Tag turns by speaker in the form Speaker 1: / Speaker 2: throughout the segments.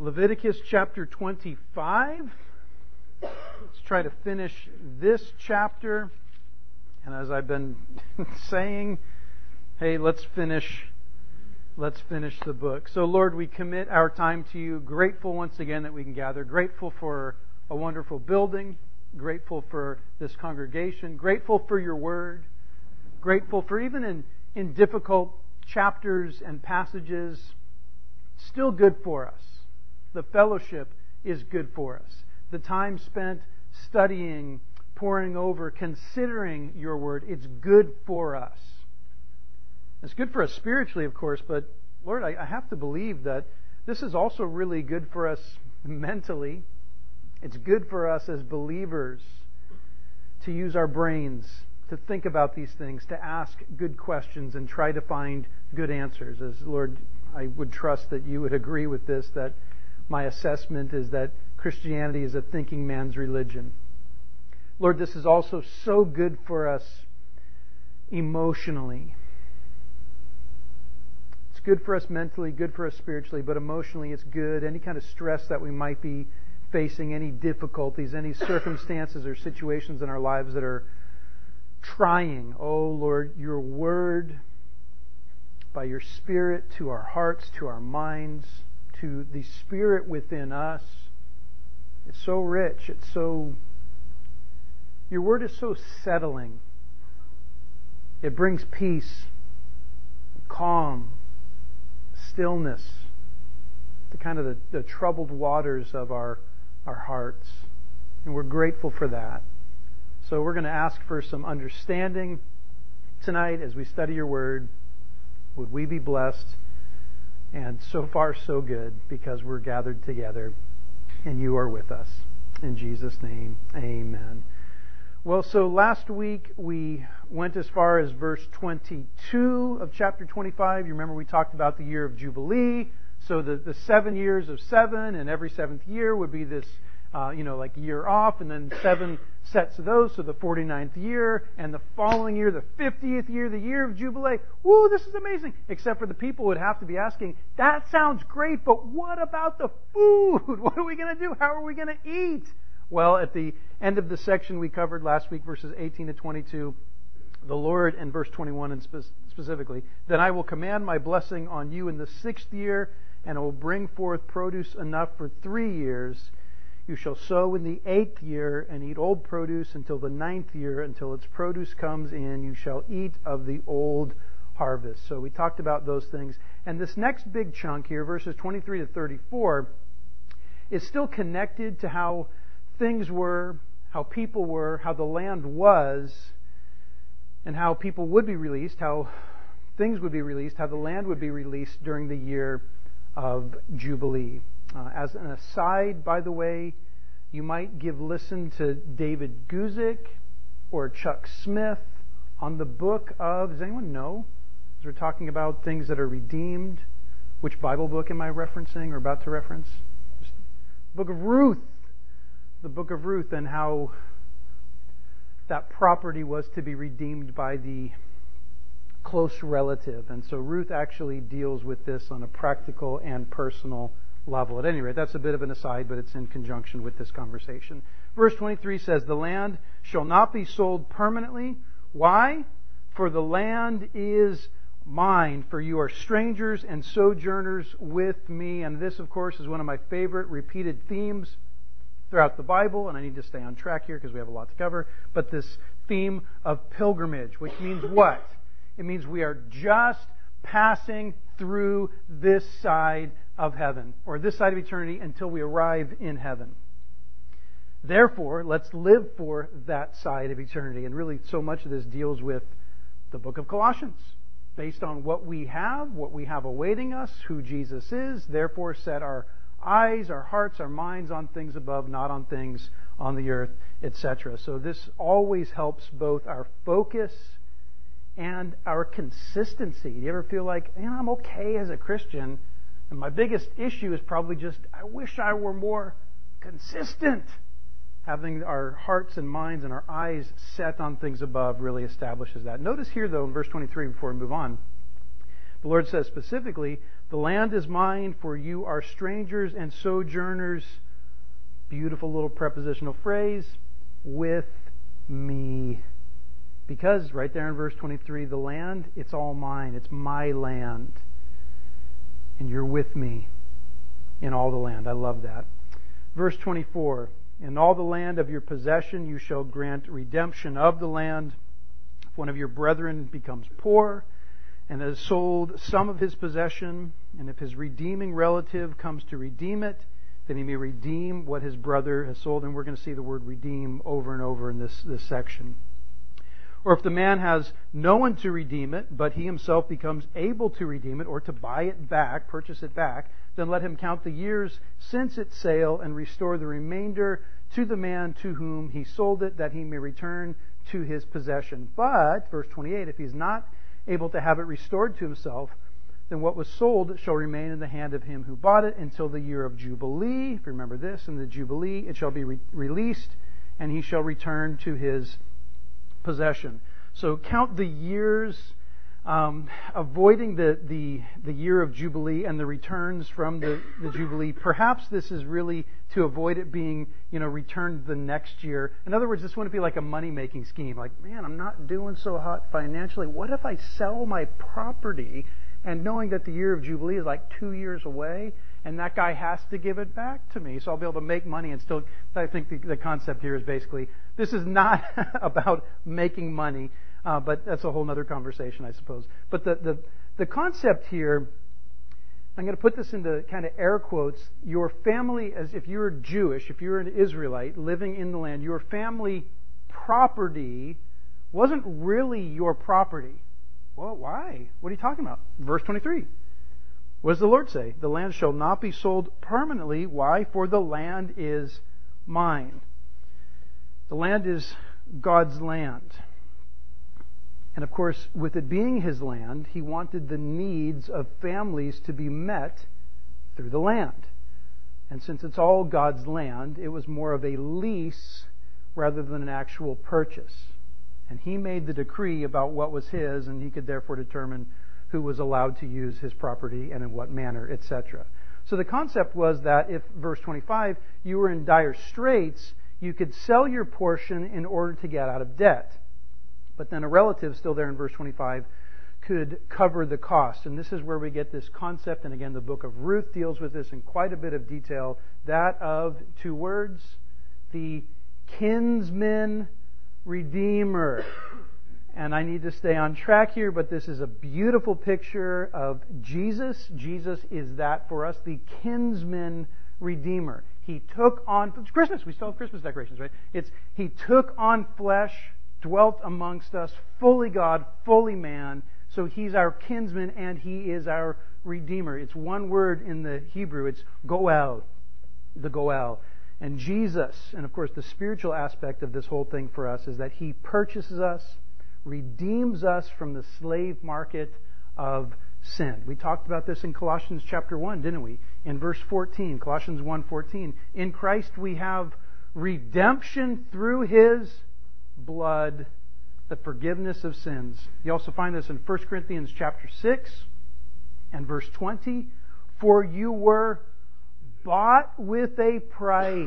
Speaker 1: Leviticus chapter 25. Let's try to finish this chapter. And as I've been saying, hey, let's finish the book. So Lord, we commit our time to you, grateful once again that we can gather, grateful for a wonderful building, grateful for this congregation, grateful for your word, grateful for even in difficult chapters and passages, still good for us. The fellowship is good for us. The time spent studying, poring over, considering your word, it's good for us. It's good for us spiritually, of course, but Lord, I have to believe that this is also really good for us mentally. It's good for us as believers to use our brains, to think about these things, to ask good questions and try to find good answers. As Lord, I would trust that you would agree with this, that my assessment is that Christianity is a thinking man's religion. Lord, this is also so good for us emotionally. It's good for us mentally, good for us spiritually, but emotionally it's good. Any kind of stress that we might be facing, any difficulties, any circumstances or situations in our lives that are trying. Oh Lord, your word, by your Spirit, to our hearts, to our minds, to the Spirit within us, it's so rich, your word is so settling. It brings peace, calm, stillness to kind of the troubled waters of our hearts. And we're grateful for that. So we're going to ask for some understanding tonight as we study your word. Would we be blessed? And so far so good, because we're gathered together and you are with us. In Jesus' name, amen. Well, so last week we went as far as verse 22 of chapter 25. You remember we talked about the year of Jubilee. So the 7 years of 7, and every 7th year would be this, like year off, and then 7 sets of those, so the 49th year, and the following year, the 50th year, the year of Jubilee. Woo, this is amazing! Except for the people would have to be asking, that sounds great, but what about the food? What are we going to do? How are we going to eat? Well, at the end of the section we covered last week, verses 18 to 22, the Lord, in verse 21 and specifically, then I will command my blessing on you in the 6th year, and I will bring forth produce enough for 3 years. You shall sow in the 8th year and eat old produce until the 9th year. Until its produce comes in, you shall eat of the old harvest. So we talked about those things. And this next big chunk here, verses 23 to 34, is still connected to how things were, how people were, how the land was, and how people would be released, how things would be released, how the land would be released during the year of Jubilee. As an aside, by the way, you might give listen to David Guzik or Chuck Smith on the book of, does anyone know? As we're talking about things that are redeemed, which Bible book am I referencing or about to reference? Just the book of Ruth. The book of Ruth, and how that property was to be redeemed by the close relative. And so Ruth actually deals with this on a practical and personal level. At any rate, that's a bit of an aside, but it's in conjunction with this conversation. Verse 23 says, the land shall not be sold permanently. Why? For the land is mine, for you are strangers and sojourners with me. And this, of course, is one of my favorite repeated themes throughout the Bible, and I need to stay on track here because we have a lot to cover, but this theme of pilgrimage, which means what? It means we are just passing through this side of heaven, or this side of eternity, until we arrive in heaven. Therefore, let's live for that side of eternity. And really, so much of this deals with the book of Colossians. Based on what we have awaiting us, who Jesus is, therefore set our eyes, our hearts, our minds on things above, not on things on the earth, etc. So this always helps both our focus and our consistency. Do you ever feel like, I'm okay as a Christian, and my biggest issue is probably just, I wish I were more consistent. Having our hearts and minds and our eyes set on things above really establishes that. Notice here, though, in verse 23, before we move on, the Lord says specifically, The land is mine, for you are strangers and sojourners. Beautiful little prepositional phrase, with me. Because right there in verse 23, the land, it's all mine. It's my land. And you're with me in all the land. I love that. Verse 24, in all the land of your possession you shall grant redemption of the land. If one of your brethren becomes poor and has sold some of his possession, and if his redeeming relative comes to redeem it, then he may redeem what his brother has sold. And we're going to see the word redeem over and over in this section. Or if the man has no one to redeem it, but he himself becomes able to redeem it, or to buy it back, purchase it back, then let him count the years since its sale and restore the remainder to the man to whom he sold it, that he may return to his possession. But, verse 28, if he's not able to have it restored to himself, then what was sold shall remain in the hand of him who bought it until the year of Jubilee. If you remember this, in the Jubilee it shall be released, and he shall return to his possession. So count the years, avoiding the year of Jubilee and the returns from the Jubilee. Perhaps this is really to avoid it being, returned the next year. In other words, this wouldn't be like a money-making scheme. Like, man, I'm not doing so hot financially. What if I sell my property, and knowing that the year of Jubilee is like 2 years away, and that guy has to give it back to me, so I'll be able to make money and still... I think the concept here is basically, this is not about making money, but that's a whole other conversation, I suppose. But the concept here, I'm going to put this into kind of air quotes. Your family, as if you're Jewish, if you're an Israelite living in the land, your family property wasn't really your property. Well, why? What are you talking about? Verse 23. What does the Lord say? The land shall not be sold permanently. Why? For the land is mine. The land is God's land. And of course, with it being His land, He wanted the needs of families to be met through the land. And since it's all God's land, it was more of a lease rather than an actual purchase. And He made the decree about what was His, and He could therefore determine who was allowed to use His property and in what manner, etc. So the concept was that if, verse 25, you were in dire straits, you could sell your portion in order to get out of debt. But then a relative, still there in verse 25, could cover the cost. And this is where we get this concept, and again, the book of Ruth deals with this in quite a bit of detail, that of, 2 words, the kinsman redeemer. And I need to stay on track here, but this is a beautiful picture of Jesus. Jesus is that for us, the kinsman redeemer. He took on... It's Christmas. We still have Christmas decorations, right? He took on flesh, dwelt amongst us, fully God, fully man. So He's our kinsman and He is our redeemer. It's one word in the Hebrew. It's goel, the goel. And Jesus, and of course the spiritual aspect of this whole thing for us, is that He purchases us, redeems us from the slave market of sin. We talked about this in Colossians chapter 1, didn't we? In verse 14, Colossians 1:14. In Christ we have redemption through His blood, the forgiveness of sins. You also find this in 1 Corinthians chapter 6 and verse 20. For you were bought with a price.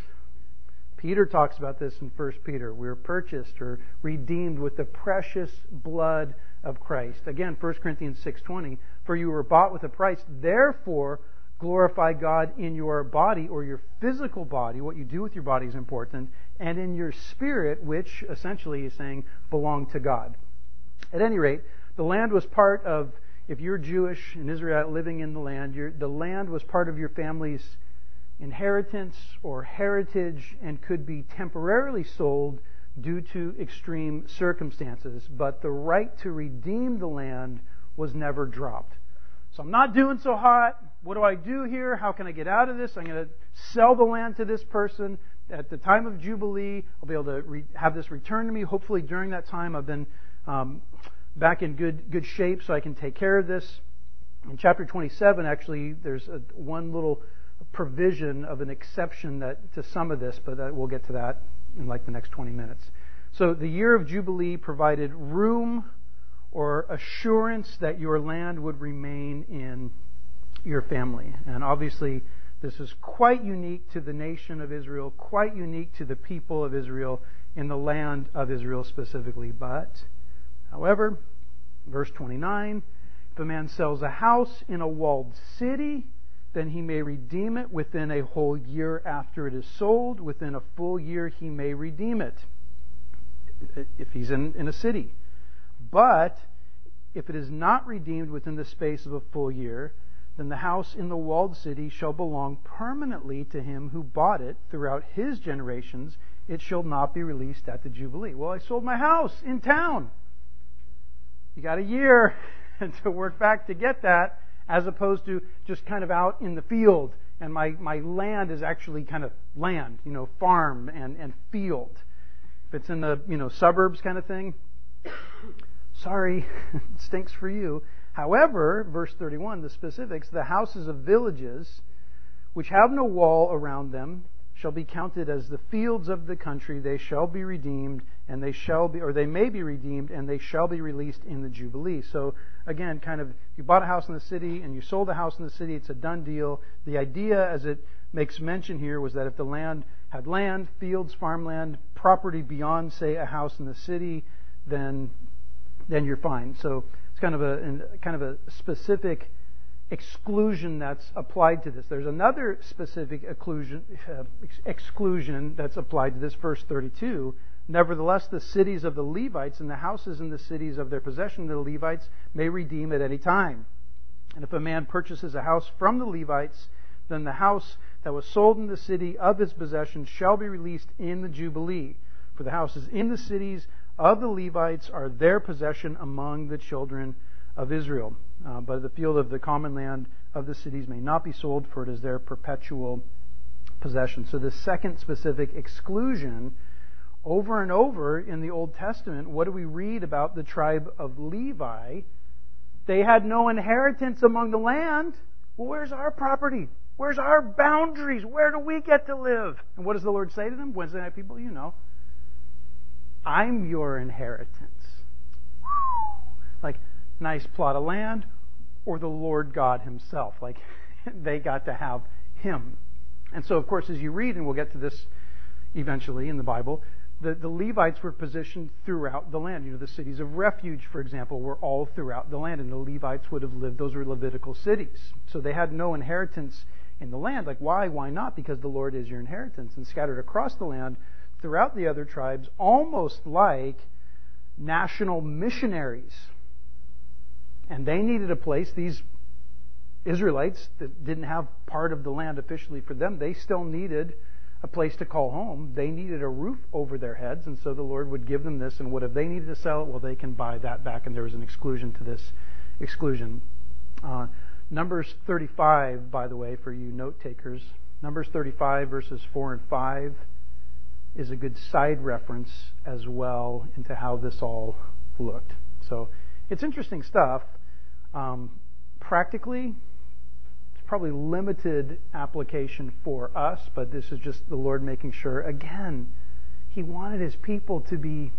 Speaker 1: Peter talks about this in 1 Peter. We were purchased or redeemed with the precious blood of Christ. Again, 1 Corinthians 6:20. For you were bought with a price. Therefore, glorify God in your body, or your physical body. What you do with your body is important. And in your spirit, which essentially is saying belong to God. At any rate, the land was part of, if you're Jewish in Israel living in the land, the land was part of your family's inheritance or heritage and could be temporarily sold due to extreme circumstances. But the right to redeem the land was never dropped. So I'm not doing so hot. What do I do here? How can I get out of this? I'm going to sell the land to this person. At the time of Jubilee, I'll be able to have this returned to me. Hopefully during that time I've been back in good shape so I can take care of this. In chapter 27, actually, there's one little provision of an exception to some of this, but we'll get to that in like the next 20 minutes. So the year of Jubilee provided room or assurance that your land would remain in your family. And obviously, this is quite unique to the nation of Israel, quite unique to the people of Israel, in the land of Israel specifically. But, however, verse 29, if a man sells a house in a walled city, then he may redeem it within a whole year after it is sold. Within a full year he may redeem it, if he's in a city. But if it is not redeemed within the space of a full year, then the house in the walled city shall belong permanently to him who bought it throughout his generations. It shall not be released at the Jubilee. Well, I sold my house in town. You got a year to work back to get that, as opposed to just kind of out in the field. And my land is actually kind of land, farm and field. If it's in the, suburbs kind of thing, sorry, it stinks for you. However, verse 31, the specifics, the houses of villages which have no wall around them shall be counted as the fields of the country. They shall be redeemed, and they may be redeemed, and they shall be released in the Jubilee. So again, kind of, you bought a house in the city and you sold a house in the city, it's a done deal. The idea, as it makes mention here, was that if the land had land, fields, farmland, property beyond, say, a house in the city, then you're fine. So it's kind of a specific exclusion that's applied to this. There's another specific exclusion that's applied to this, verse 32. Nevertheless, the cities of the Levites and the houses in the cities of their possession, the Levites may redeem at any time. And if a man purchases a house from the Levites, then the house that was sold in the city of his possession shall be released in the Jubilee. For the houses in the cities of the Levites are their possession among the children of Israel. But the field of the common land of the cities may not be sold, for it is their perpetual possession. So the second specific exclusion, over and over in the Old Testament, what do we read about the tribe of Levi? They had no inheritance among the land. Well, where's our property? Where's our boundaries? Where do we get to live? And what does the Lord say to them? Wednesday night people, I'm your inheritance. Like, nice plot of land, or the Lord God Himself. Like, they got to have Him. And so, of course, as you read, and we'll get to this eventually in the Bible, the Levites were positioned throughout the land. The cities of refuge, for example, were all throughout the land, and the Levites would have lived. Those were Levitical cities. So they had no inheritance in the land. Like, why? Why not? Because the Lord is your inheritance. And scattered across the land, throughout the other tribes, almost like national missionaries. And they needed a place. These Israelites that didn't have part of the land officially for them, they still needed a place to call home. They needed a roof over their heads, and so the Lord would give them this. And what if they needed to sell it? Well, they can buy that back, and there was an exclusion to this exclusion. Numbers 35, by the way, for you note takers, Numbers 35 verses 4 and 5 is a good side reference as well into how this all looked. So it's interesting stuff. Practically, it's probably limited application for us, but this is just the Lord making sure, again, He wanted His people to be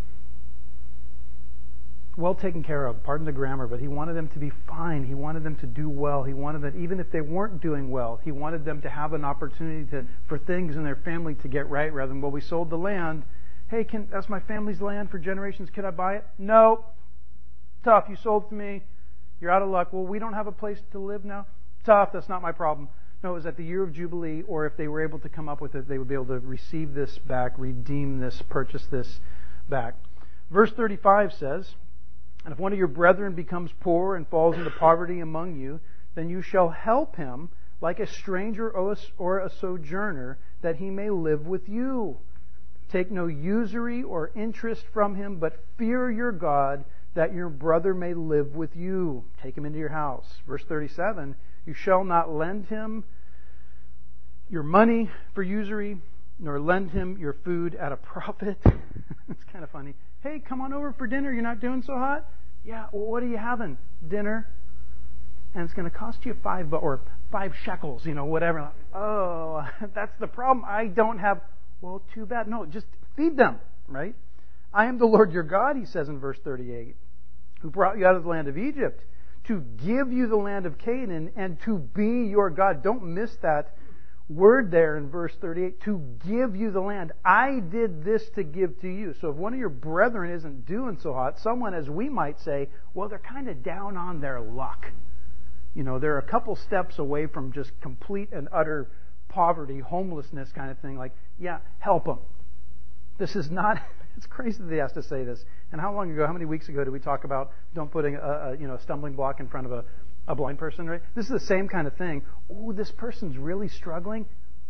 Speaker 1: well taken care of. Pardon the grammar, but He wanted them to be fine. He wanted them to do well. He wanted that even if they weren't doing well, He wanted them to have an opportunity for things in their family to get right, rather than, well, we sold the land. Hey, that's my family's land for generations. Can I buy it? No. Tough. You sold it to me. You're out of luck. Well, we don't have a place to live now. Tough. That's not my problem. No, it was at the year of Jubilee, or if they were able to come up with it, they would be able to receive this back, redeem this, purchase this back. Verse 35 says, "And if one of your brethren becomes poor and falls into poverty among you, then you shall help him like a stranger or a sojourner, that he may live with you. Take no usury or interest from him, but fear your God, that your brother may live with you. Take him into your house." Verse 37, "You shall not lend him your money for usury, nor lend him your food at a profit." It's kind of funny. Hey, come on over for dinner. You're not doing so hot? Yeah, well, what are you having? Dinner. And it's going to cost you five shekels, whatever. Oh, that's the problem. I don't have. Well, too bad. No, just feed them, right? "I am the Lord your God," He says in verse 38, "who brought you out of the land of Egypt, to give you the land of Canaan and to be your God. Don't miss that word there in verse 38, to give you the land. I did this to give to you. So if one of your brethren isn't doing so hot, someone, as we might say, well, they're kind of down on their luck. They're a couple steps away from just complete and utter poverty, homelessness kind of thing. Like, yeah, help them. This is not, it's crazy that he has to say this. And how long ago, how many weeks ago did we talk about don't put a stumbling block in front of a blind person, right? This is the same kind of thing. Oh, this person's really struggling.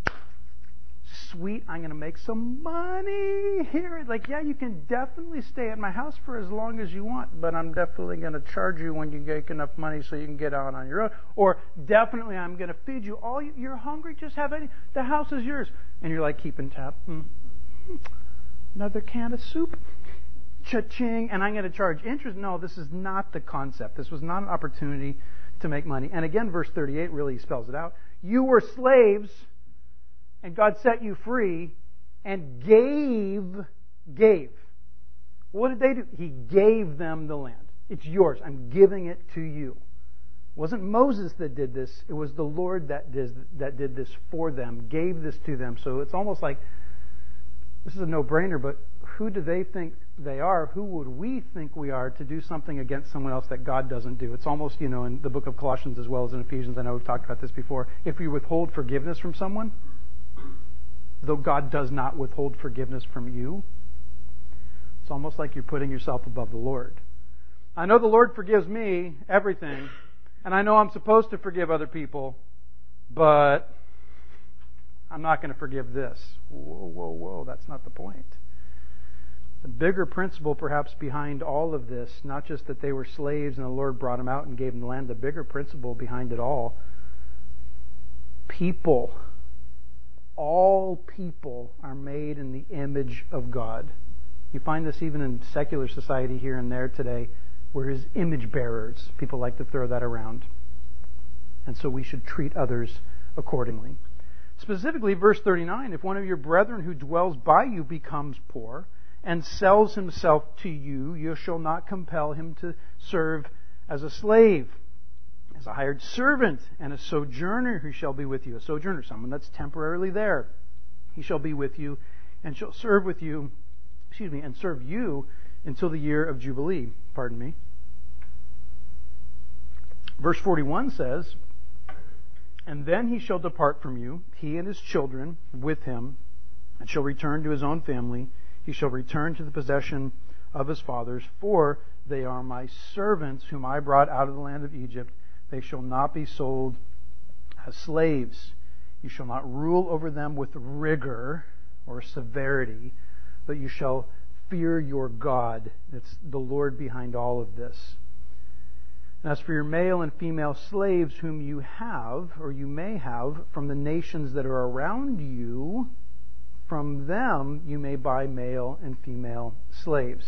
Speaker 1: Sweet, I'm going to make some money here. Like, yeah, you can definitely stay at my house for as long as you want, but I'm definitely going to charge you when you get enough money so you can get out on your own. Or definitely I'm going to feed you. All you're hungry, just have any. The house is yours. And you're like keeping tab. Another can of soup. Cha-ching. And I'm going to charge interest. No, this is not the concept. This was not an opportunity to make money. And again, verse 38 really spells it out. You were slaves, and God set you free and gave. What did they do? He gave them the land. It's yours. I'm giving it to you. It wasn't Moses that did this. It was the Lord that did this for them, gave this to them. So it's almost like, this is a no-brainer, but who do they think they are? Who would we think we are to do something against someone else that God doesn't do? It's almost, in the book of Colossians as well as in Ephesians, I know we've talked about this before. If you withhold forgiveness from someone, though God does not withhold forgiveness from you, it's almost like you're putting yourself above the Lord. I know the Lord forgives me everything, and I know I'm supposed to forgive other people, but I'm not going to forgive this. Whoa, that's not the point. The bigger principle perhaps behind all of this, not just that they were slaves and the Lord brought them out and gave them the land, the bigger principle behind it all, all people are made in the image of God. You find this even in secular society here and there today, where His image bearers, people like to throw that around. And so we should treat others accordingly. Specifically, verse 39, if one of your brethren who dwells by you becomes poor and sells himself to you, you shall not compel him to serve as a slave, as a hired servant, and a sojourner who shall be with you. A sojourner, someone that's temporarily there. He shall be with you and shall serve with you, and serve you until the year of Jubilee. Pardon me. Verse 41 says, and then he shall depart from you, he and his children with him, and shall return to his own family. He shall return to the possession of his fathers, for they are my servants whom I brought out of the land of Egypt. They shall not be sold as slaves. You shall not rule over them with rigor or severity, but you shall fear your God. It's the Lord behind all of this. And as for your male and female slaves whom you have, or you may have, from the nations that are around you, from them you may buy male and female slaves.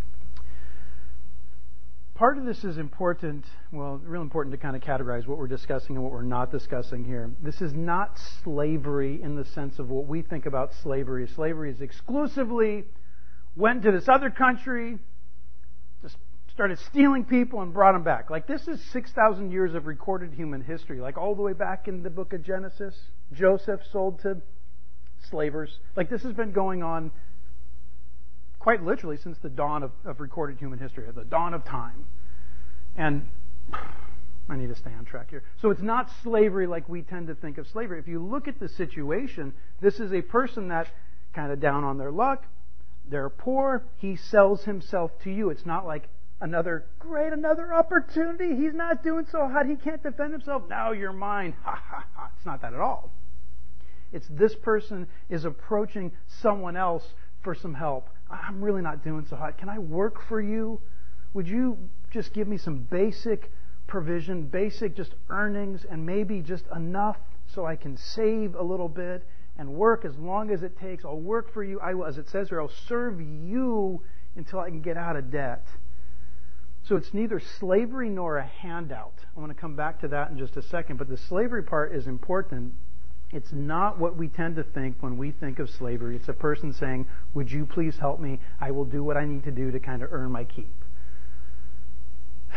Speaker 1: Part of this is important, real important to kind of categorize what we're discussing and what we're not discussing here. This is not slavery in the sense of what we think about slavery. Slavery is exclusively went to this other country, just started stealing people and brought them back. Like, this is 6,000 years of recorded human history. Like, all the way back in the book of Genesis, Joseph sold to slavers. Like, this has been going on quite literally since the dawn of recorded human history, the dawn of time. And I need to stay on track here. So it's not slavery like we tend to think of slavery. If you look at the situation, this is a person that kind of down on their luck, they're poor, he sells himself to you. It's not like another opportunity. He's not doing so hot, he can't defend himself. Now you're mine. Ha ha ha. It's not that at all. It's this person is approaching someone else for some help. I'm really not doing so hot. Can I work for you? Would you just give me some basic provision, basic just earnings, and maybe just enough so I can save a little bit and work as long as it takes? I'll work for you. I will, as it says here, I'll serve you until I can get out of debt. So it's neither slavery nor a handout. I want to come back to that in just a second. But the slavery part is important. It's not what we tend to think when we think of slavery. It's a person saying, would you please help me? I will do what I need to do to kind of earn my keep.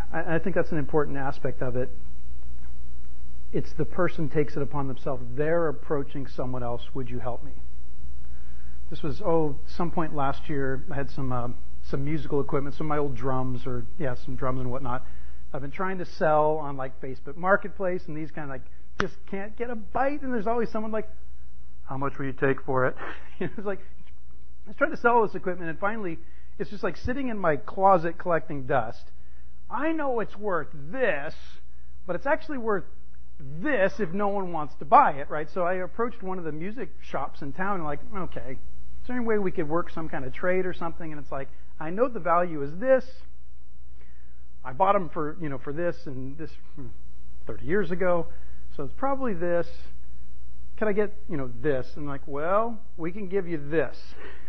Speaker 1: I think that's an important aspect of it. It's the person takes it upon themselves. They're approaching someone else. Would you help me? This was, some point last year. I had some musical equipment, some of my old drums, some drums and whatnot. I've been trying to sell on like Facebook Marketplace, and these kind of like just can't get a bite. And there's always someone like, how much will you take for it? It's like, I was trying to sell this equipment, and finally, it's just like sitting in my closet collecting dust. I know it's worth this, but it's actually worth this if no one wants to buy it, right? So I approached one of the music shops in town and like, okay, is there any way we could work some kind of trade or something? And it's like, I know the value is this. I bought them for this and this 30 years ago, so it's probably this. Can I get, this? And like, well, we can give you this.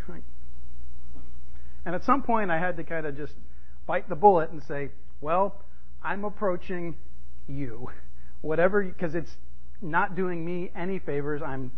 Speaker 1: And at some point I had to kind of just bite the bullet and say, well, I'm approaching you. Whatever, because it's not doing me any favors. I'm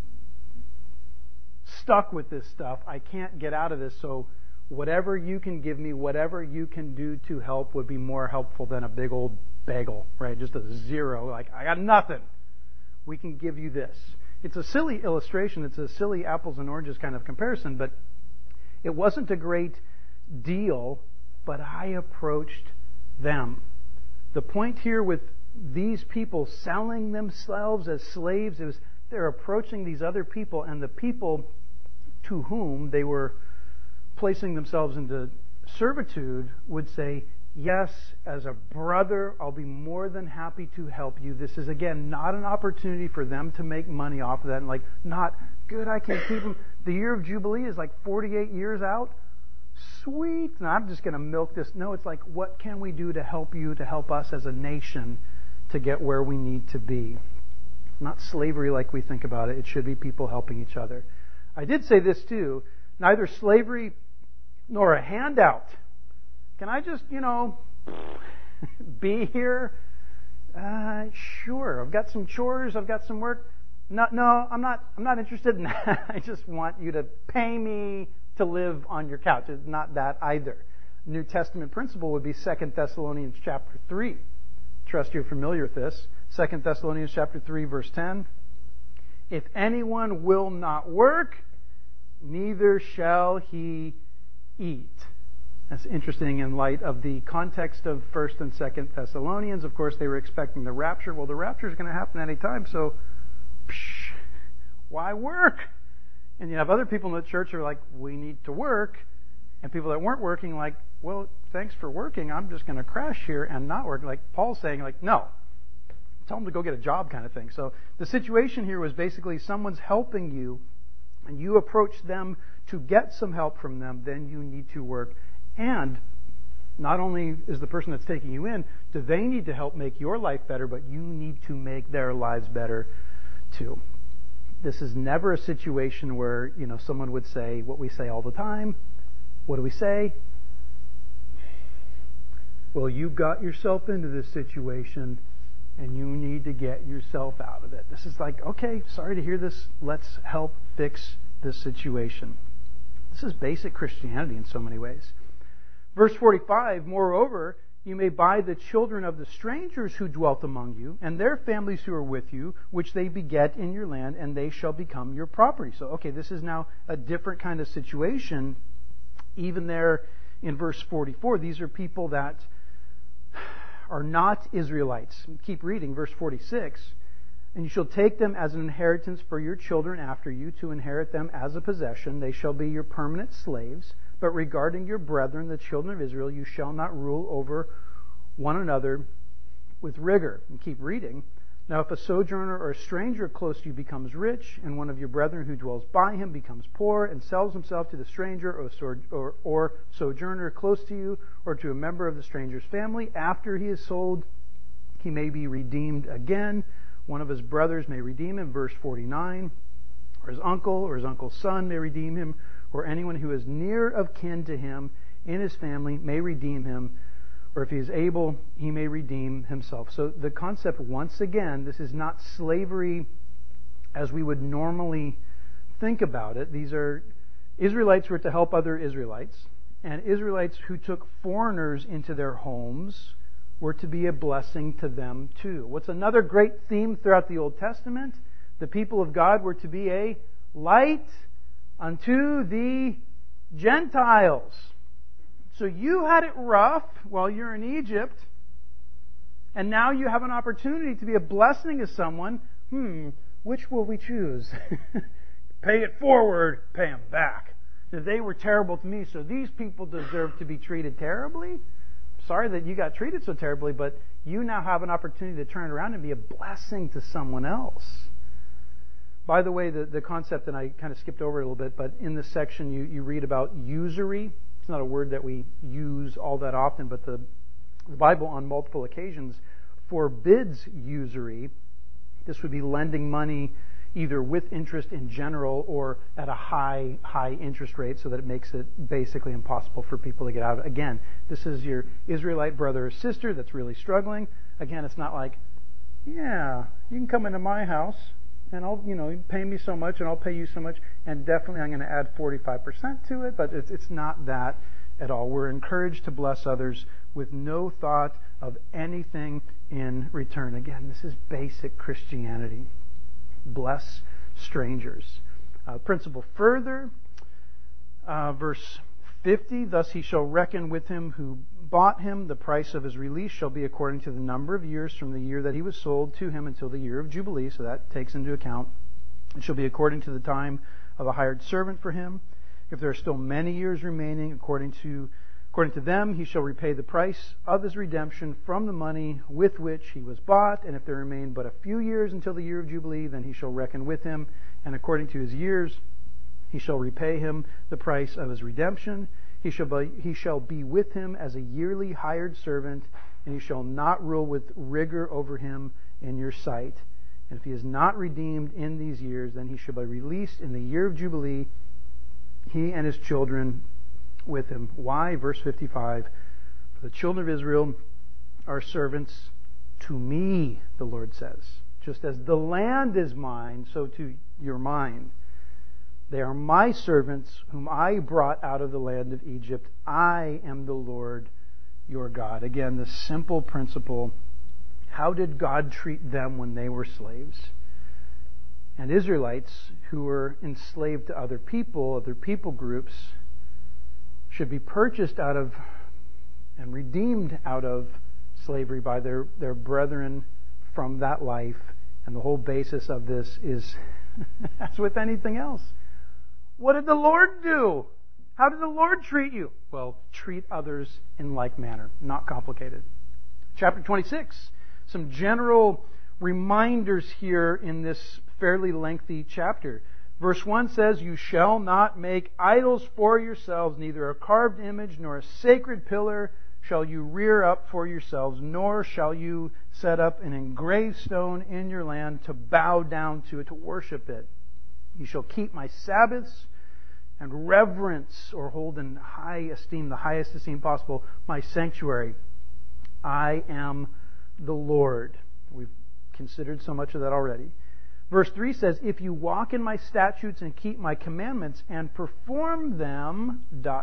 Speaker 1: stuck with this stuff. I can't get out of this. So whatever you can give me, whatever you can do to help would be more helpful than a big old bagel, right? Just a zero. Like, I got nothing. We can give you this. It's a silly illustration. It's a silly apples and oranges kind of comparison, but it wasn't a great deal, but I approached them. The point here with these people selling themselves as slaves is they're approaching these other people, and the people to whom they were placing themselves into servitude would say, yes, as a brother, I'll be more than happy to help you. This is, again, not an opportunity for them to make money off of that. And like, not good, I can keep them. The year of Jubilee is like 48 years out. Sweet. And I'm just going to milk this. No, it's like, what can we do to help you, to help us as a nation to get where we need to be? Not slavery like we think about it. It should be people helping each other. I did say this too. Neither slavery nor a handout. Can I just, be here? Sure. I've got some chores. I've got some work. No, I'm not interested in that. I just want you to pay me to live on your couch. It's not that either. New Testament principle would be 2 Thessalonians chapter 3. Trust you're familiar with this. 2 Thessalonians chapter 3, verse 10. If anyone will not work, neither shall he eat. That's interesting in light of the context of 1 and 2 Thessalonians. Of course, they were expecting the rapture. Well, the rapture is going to happen any time, so why work? And you have other people in the church who are like, we need to work. And people that weren't working like, well, thanks for working. I'm just going to crash here and not work. Like Paul's saying, like, no. Tell them to go get a job kind of thing. So the situation here was basically someone's helping you and you approach them to get some help from them, then you need to work. And not only is the person that's taking you in, do they need to help make your life better, but you need to make their lives better too. This is never a situation where, someone would say what we say all the time. What do we say? Well, you got yourself into this situation and you need to get yourself out of it. This is like, okay, sorry to hear this. Let's help fix this situation. This is basic Christianity in so many ways. Verse 45, moreover, you may buy the children of the strangers who dwelt among you, and their families who are with you, which they beget in your land, and they shall become your property. So, okay, this is now a different kind of situation. Even there in verse 44, these are people that are not Israelites. Keep reading, verse 46. And you shall take them as an inheritance for your children after you, to inherit them as a possession. They shall be your permanent slaves. But regarding your brethren, the children of Israel, you shall not rule over one another with rigor. And keep reading. Now if a sojourner or a stranger close to you becomes rich, and one of your brethren who dwells by him becomes poor, and sells himself to the stranger or sojourner close to you, or to a member of the stranger's family, after he is sold, he may be redeemed again. One of his brothers may redeem him, verse 49. Or his uncle's son may redeem him, or anyone who is near of kin to him in his family may redeem him, or if he is able, he may redeem himself. So the concept, once again, this is not slavery as we would normally think about it. These are Israelites who were to help other Israelites, and Israelites who took foreigners into their homes were to be a blessing to them too. What's another great theme throughout the Old Testament? The people of God were to be a light unto the Gentiles. So you had it rough while you're in Egypt, and now you have an opportunity to be a blessing to someone. Which will we choose? Pay it forward, pay them back. They were terrible to me, so these people deserve to be treated terribly. Sorry that you got treated so terribly, but you now have an opportunity to turn around and be a blessing to someone else. By the way, the concept, and I kind of skipped over it a little bit, but in this section you read about usury. It's not a word that we use all that often, but the Bible on multiple occasions forbids usury. This would be lending money either with interest in general or at a high interest rate, so that it makes it basically impossible for people to get out of it. Again, this is your Israelite brother or sister that's really struggling. Again, it's not like, yeah, you can come into my house and I'll, you pay me so much and I'll pay you so much, and definitely I'm going to add 45% to it, but it's not that at all. We're encouraged to bless others with no thought of anything in return. Again, this is basic Christianity. Bless strangers. Principle further, verse 50, thus he shall reckon with him who bought him. The price of his release shall be according to the number of years from the year that he was sold to him until the year of Jubilee. So that takes into account. It shall be according to the time of a hired servant for him. If there are still many years remaining, according to them, he shall repay the price of his redemption from the money with which he was bought. And if there remain but a few years until the year of Jubilee, then he shall reckon with him, and according to his years, he shall repay him the price of his redemption. He shall be with him as a yearly hired servant, and he shall not rule with rigor over him in your sight. And if he is not redeemed in these years, then he shall be released in the year of Jubilee, he and his children with him. Why? Verse 55, for the children of Israel are servants to me, the Lord says. Just as the land is mine, so too you're mine. They are my servants whom I brought out of the land of Egypt. I am the Lord your God. Again, the simple principle. How did God treat them when they were slaves? And Israelites who were enslaved to other people groups, should be purchased out of and redeemed out of slavery by their brethren from that life. And the whole basis of this is, as with anything else, what did the Lord do? How did the Lord treat you? Well, treat others in like manner. Not complicated. Chapter 26. Some general reminders here in this fairly lengthy chapter. Verse 1 says, you shall not make idols for yourselves, neither a carved image nor a sacred pillar shall you rear up for yourselves, nor shall you set up an engraved stone in your land to bow down to it, to worship it. You shall keep my Sabbaths and reverence or hold in high esteem, the highest esteem possible, my sanctuary. I am the Lord. We've considered so much of that already. Verse 3 says, if you walk in my statutes and keep my commandments and perform them, ...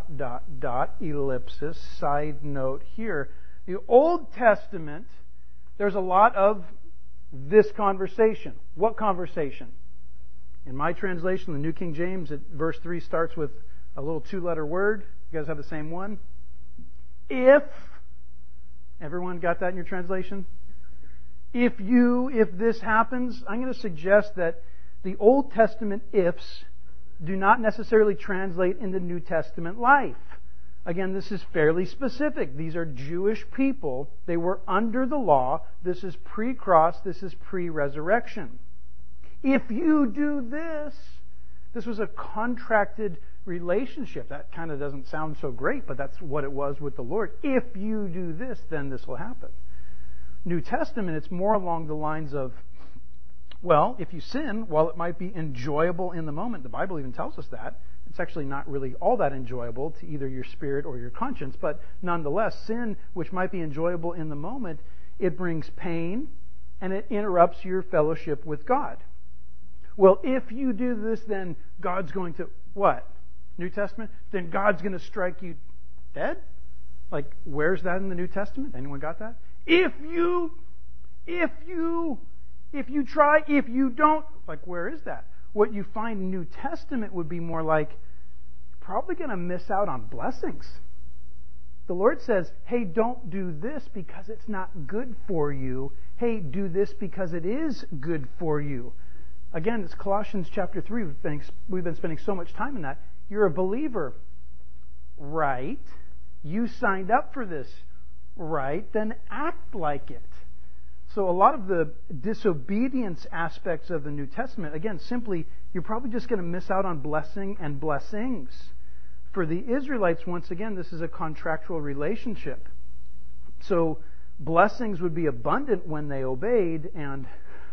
Speaker 1: ellipsis, side note here. The Old Testament, there's a lot of this conversation. What conversation? In my translation, the New King James, verse 3 starts with a little two-letter word. You guys have the same one? If. Everyone got that in your translation? If this happens, I'm going to suggest that the Old Testament ifs do not necessarily translate into New Testament life. Again, this is fairly specific. These are Jewish people. They were under the law. This is pre-cross. This is pre-resurrection. If you do this was a contracted relationship. That kind of doesn't sound so great, but that's what it was with the Lord. If you do this, then this will happen. New Testament, it's more along the lines of, well, if you sin, while it might be enjoyable in the moment, the Bible even tells us that, it's actually not really all that enjoyable to either your spirit or your conscience, but nonetheless, sin, which might be enjoyable in the moment, it brings pain and it interrupts your fellowship with God. Well, if you do this, then God's going to, what? New Testament? Then God's going to strike you dead? Like, where's that in the New Testament? Anyone got that? if you try, if you don't, like where is that? What you find in New Testament would be more like, you're probably going to miss out on blessings. The Lord says, hey, don't do this because it's not good for you. Hey, do this because it is good for you. Again, it's Colossians chapter 3. We've been spending so much time in that. You're a believer. Right. You signed up for this. Right. Then act like it. So a lot of the disobedience aspects of the New Testament, again, simply, you're probably just going to miss out on blessing and blessings. For the Israelites, once again, this is a contractual relationship. So blessings would be abundant when they obeyed and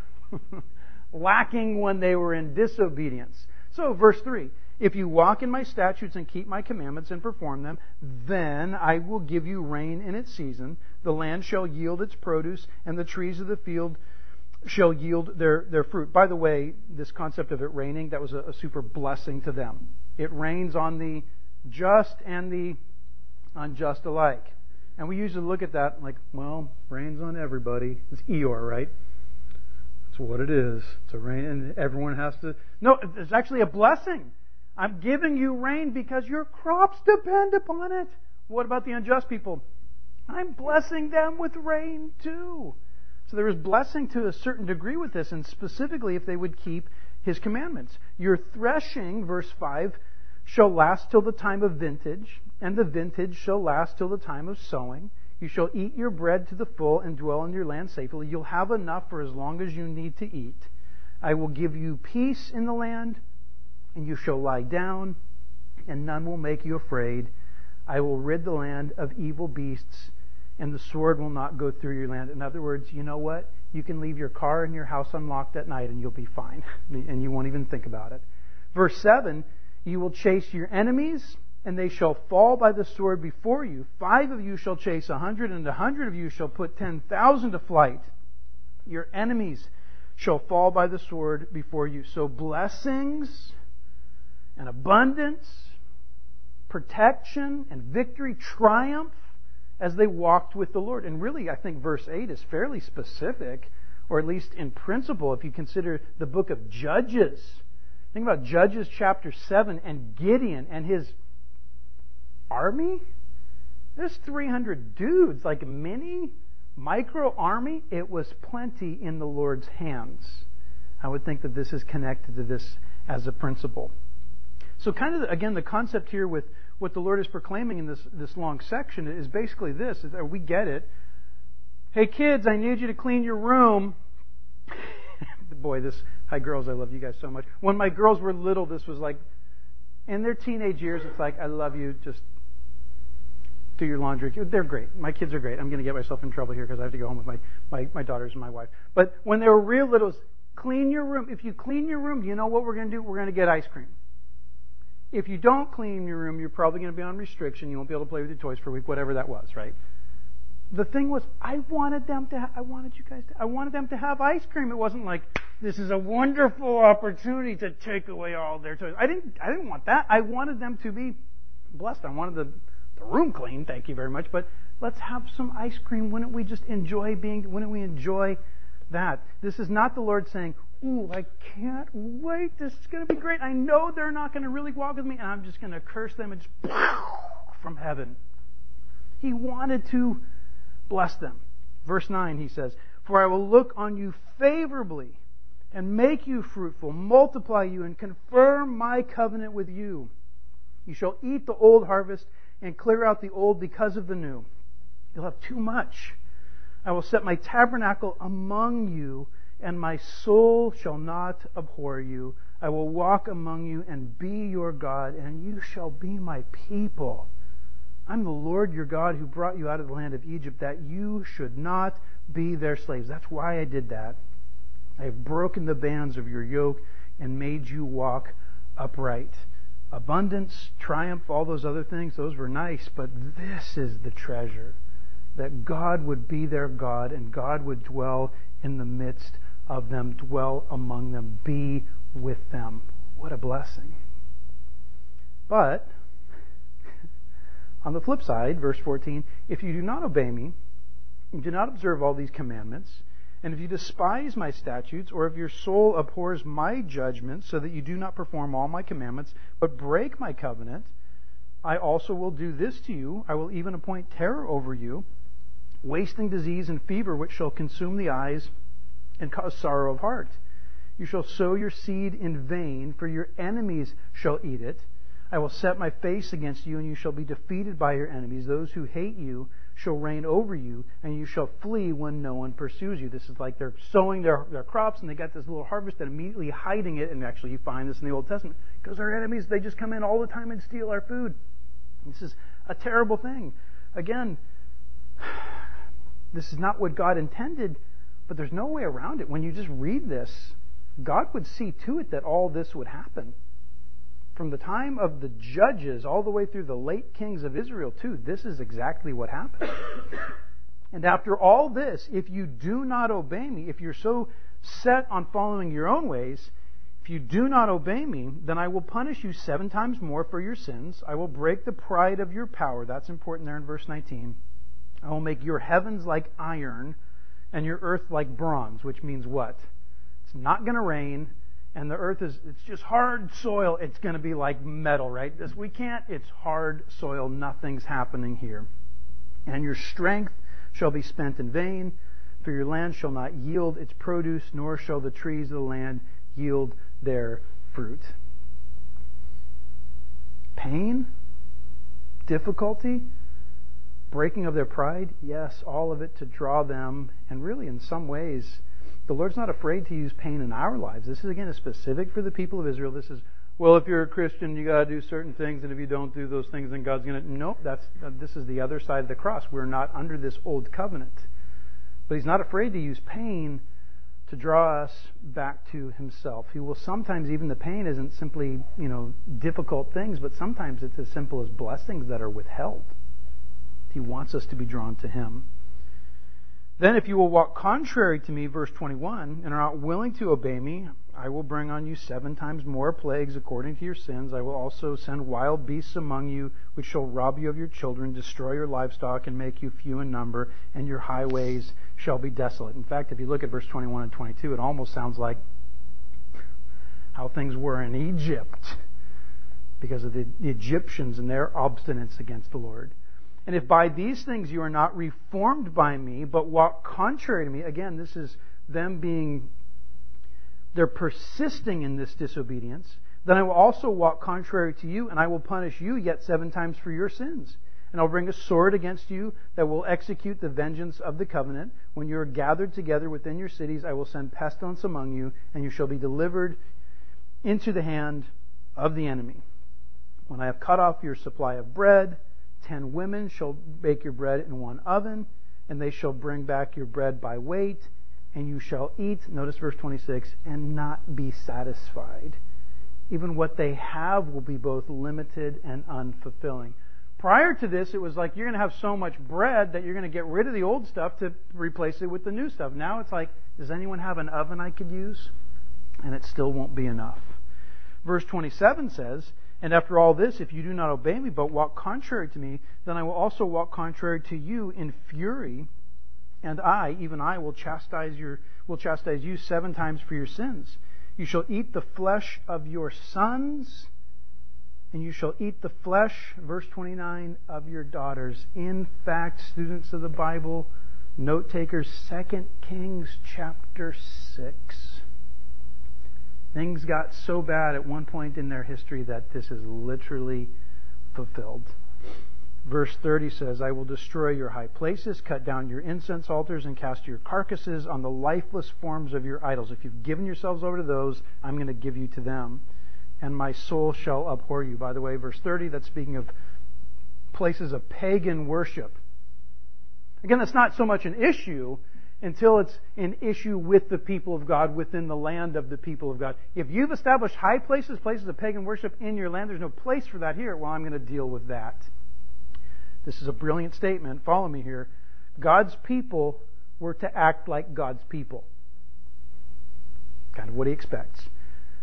Speaker 1: lacking when they were in disobedience. So verse 3, if you walk in my statutes and keep my commandments and perform them, then I will give you rain in its season. The land shall yield its produce, and the trees of the field shall yield their fruit. By the way, this concept of it raining, that was a super blessing to them. It rains on the just and the unjust alike. And we usually look at that like, well, rain's on everybody. It's Eeyore, right? That's what it is. It's a rain, and everyone has to... No, it's actually a blessing. I'm giving you rain because your crops depend upon it. What about the unjust people? I'm blessing them with rain too. So there is blessing to a certain degree with this, and specifically if they would keep His commandments. Your threshing, verse 5, shall last till the time of vintage, and the vintage shall last till the time of sowing. You shall eat your bread to the full and dwell in your land safely. You'll have enough for as long as you need to eat. I will give you peace in the land, and you shall lie down, and none will make you afraid. I will rid the land of evil beasts, and the sword will not go through your land. In other words, you know what? You can leave your car and your house unlocked at night, and you'll be fine. And you won't even think about it. Verse 7, you will chase your enemies, and they shall fall by the sword before you. 5 of you shall chase 100, and 100 of you shall put 10,000 to flight. Your enemies shall fall by the sword before you. So blessings and abundance, protection and victory, triumph as they walked with the Lord. And really, I think verse 8 is fairly specific, or at least in principle, if you consider the book of Judges. Think about Judges chapter 7 and Gideon and his army. There's 300 dudes, like a mini, micro army. It was plenty in the Lord's hands. I would think that this is connected to this as a principle. So kind of, again, the concept here with what the Lord is proclaiming in this long section is basically this. Is that we get it. Hey kids, I need you to clean your room. Boy, hi girls, I love you guys so much. When my girls were little, this was like, in their teenage years, it's like, I love you, just do your laundry. They're great. My kids are great. I'm going to get myself in trouble here because I have to go home with my daughters and my wife. But when they were real little, it was, clean your room. If you clean your room, you know what we're going to do? We're going to get ice cream. If you don't clean your room, you're probably going to be on restriction. You won't be able to play with your toys for a week, whatever that was, right? The thing was, I wanted them to have ice cream. It wasn't like, this is a wonderful opportunity to take away all their toys. I didn't want that. I wanted them to be blessed. I wanted the room clean, thank you very much, but let's have some ice cream. Wouldn't we enjoy that? This is not the Lord saying, ooh, I can't wait. This is going to be great. I know they're not going to really walk with me, and I'm just going to curse them and just from heaven. He wanted to bless them. Verse 9, he says, for I will look on you favorably and make you fruitful, multiply you, and confirm my covenant with you. You shall eat the old harvest and clear out the old because of the new. You'll have too much. I will set my tabernacle among you, and my soul shall not abhor you. I will walk among you and be your God, and you shall be my people. I'm the Lord your God who brought you out of the land of Egypt, that you should not be their slaves. That's why I did that. I have broken the bands of your yoke and made you walk upright. Abundance, triumph, all those other things, those were nice, but this is the treasure. That God would be their God, and God would dwell in the midst of them, dwell among them, be with them. What a blessing. But, on the flip side, verse 14, if you do not obey me, do not observe all these commandments, and if you despise my statutes, or if your soul abhors my judgments, so that you do not perform all my commandments, but break my covenant, I also will do this to you. I will even appoint terror over you, wasting disease and fever, which shall consume the eyes and cause sorrow of heart. You shall sow your seed in vain, for your enemies shall eat it. I will set my face against you, and you shall be defeated by your enemies. Those who hate you shall reign over you, and you shall flee when no one pursues you. This is like they're sowing their crops, and they got this little harvest and immediately hiding it. And actually you find this in the Old Testament. Because our enemies, they just come in all the time and steal our food. This is a terrible thing. Again, this is not what God intended, but there's no way around it. When you just read this, God would see to it that all this would happen. From the time of the judges all the way through the late kings of Israel too, this is exactly what happened. And after all this, if you do not obey me, if you're so set on following your own ways, if you do not obey me, then I will punish you 7 times more for your sins. I will break the pride of your power. That's important there in verse 19. I will make your heavens like iron and your earth like bronze, which means what? It's not going to rain. And the earth it's just hard soil. It's going to be like metal, right? It's hard soil. Nothing's happening here. And your strength shall be spent in vain, for your land shall not yield its produce, nor shall the trees of the land yield their fruit. Pain? Difficulty? Breaking of their pride? Yes, all of it to draw them, and really in some ways, the Lord's not afraid to use pain in our lives. This is, again, specific for the people of Israel. This is, well, if you're a Christian, you got to do certain things, and if you don't do those things, then God's going to... Nope, this is the other side of the cross. We're not under this old covenant. But He's not afraid to use pain to draw us back to Himself. He will sometimes, even the pain isn't simply, difficult things, but sometimes it's as simple as blessings that are withheld. He wants us to be drawn to Him. Then if you will walk contrary to me, verse 21, and are not willing to obey me, I will bring on you 7 times more plagues according to your sins. I will also send wild beasts among you, which shall rob you of your children, destroy your livestock, and make you few in number, and your highways shall be desolate. In fact, if you look at verse 21 and 22, it almost sounds like how things were in Egypt because of the Egyptians and their obstinance against the Lord. And if by these things you are not reformed by me, but walk contrary to me, again, this is them they're persisting in this disobedience, then I will also walk contrary to you, and I will punish you yet 7 times for your sins. And I'll bring a sword against you that will execute the vengeance of the covenant. When you are gathered together within your cities, I will send pestilence among you, and you shall be delivered into the hand of the enemy. When I have cut off your supply of bread, 10 women shall bake your bread in 1 oven, and they shall bring back your bread by weight, and you shall eat, notice verse 26, and not be satisfied. Even what they have will be both limited and unfulfilling. Prior to this, it was like you're going to have so much bread that you're going to get rid of the old stuff to replace it with the new stuff. Now it's like, does anyone have an oven I could use? And it still won't be enough. Verse 27 says, and after all this, if you do not obey me, but walk contrary to me, then I will also walk contrary to you in fury, and even I, will chastise you 7 times for your sins. You shall eat the flesh of your sons, and you shall eat the flesh, verse 29, of your daughters. In fact, students of the Bible, note takers, 2 Kings chapter 6. Things got so bad at one point in their history that this is literally fulfilled. Verse 30 says, I will destroy your high places, cut down your incense altars, and cast your carcasses on the lifeless forms of your idols. If you've given yourselves over to those, I'm going to give you to them. And my soul shall abhor you. By the way, verse 30, that's speaking of places of pagan worship. Again, that's not so much an issue until it's an issue with the people of God, within the land of the people of God. If you've established high places, places of pagan worship in your land, there's no place for that here. Well, I'm going to deal with that. This is a brilliant statement. Follow me here. God's people were to act like God's people. Kind of what He expects.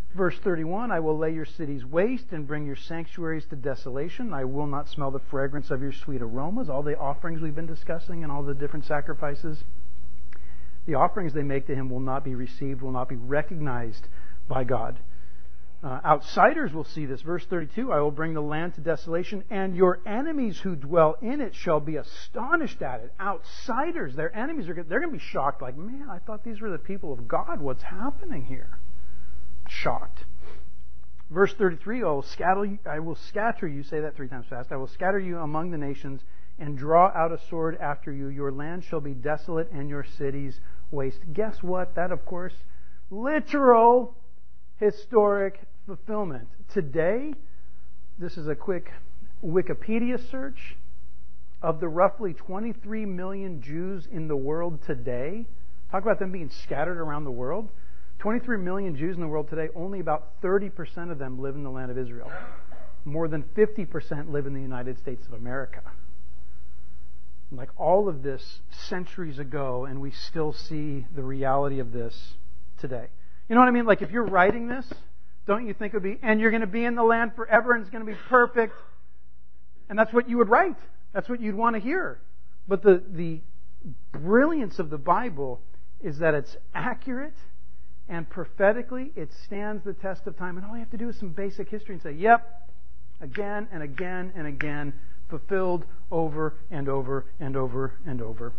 Speaker 1: Verse 31, I will lay your cities waste and bring your sanctuaries to desolation. I will not smell the fragrance of your sweet aromas. All the offerings we've been discussing and all the different sacrifices, the offerings they make to him will not be received, will not be recognized by God. Outsiders will see this. Verse 32, I will bring the land to desolation, and your enemies who dwell in it shall be astonished at it. Outsiders, their enemies, they're going to be shocked, like, man, I thought these were the people of God. What's happening here? Shocked. Verse 33, I will scatter you, say that 3 times fast, I will scatter you among the nations and draw out a sword after you. Your land shall be desolate and your cities waste. Guess what? That, of course, literal historic fulfillment. Today, this is a quick Wikipedia search, of the roughly 23 million Jews in the world today. Talk about them being scattered around the world. 23 million Jews in the world today, only about 30% of them live in the land of Israel. More than 50% live in the United States of America. Like all of this centuries ago, and we still see the reality of this today. You know what I mean? Like if you're writing this, don't you think it would be, and you're going to be in the land forever and it's going to be perfect. And that's what you would write. That's what you'd want to hear. But the brilliance of the Bible is that it's accurate, and prophetically, it stands the test of time. And all you have to do is some basic history and say, yep, again and again and again, fulfilled over and over and over and over.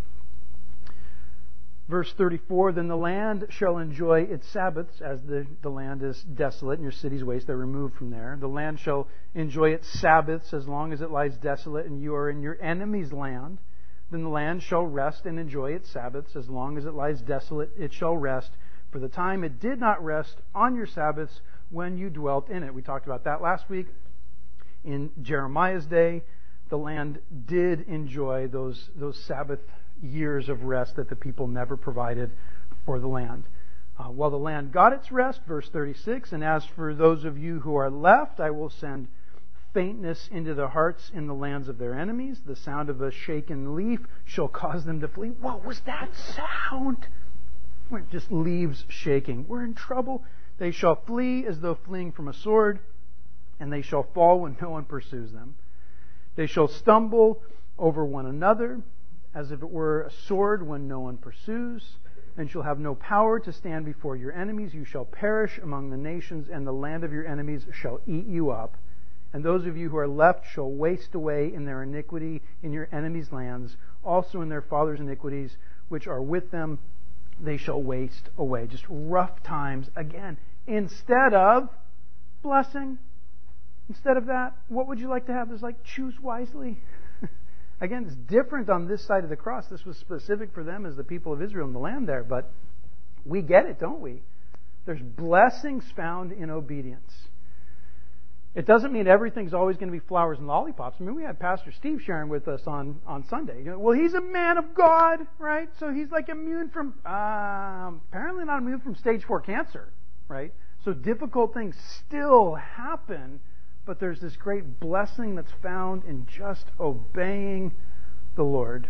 Speaker 1: Verse 34, then the land shall enjoy its Sabbaths, as the land is desolate and your cities waste, they're removed from there. The land shall enjoy its Sabbaths as long as it lies desolate and you are in your enemy's land. Then the land shall rest and enjoy its Sabbaths as long as it lies desolate, it shall rest. For the time it did not rest on your Sabbaths when you dwelt in it. We talked about that last week. In Jeremiah's day, the land did enjoy those Sabbath years of rest that the people never provided for the land. While the land got its rest, verse 36, and as for those of you who are left, I will send faintness into their hearts in the lands of their enemies. The sound of a shaken leaf shall cause them to flee. What was that sound? Just leaves shaking. We're in trouble. They shall flee as though fleeing from a sword, and they shall fall when no one pursues them. They shall stumble over one another, as if it were a sword when no one pursues, and shall have no power to stand before your enemies. You shall perish among the nations, and the land of your enemies shall eat you up. And those of you who are left shall waste away in their iniquity in your enemies' lands, also in their fathers' iniquities, which are with them, they shall waste away. Just rough times again. Instead of blessing, instead of that, what would you like to have? There's like, choose wisely. Again, it's different on this side of the cross. This was specific for them as the people of Israel in the land there, but we get it, don't we? There's blessings found in obedience. It doesn't mean everything's always going to be flowers and lollipops. I mean, we had Pastor Steve sharing with us on Sunday. Well, he's a man of God, right? So he's like immune from, apparently not immune from stage 4 cancer, right? So difficult things still happen, but there's this great blessing that's found in just obeying the Lord.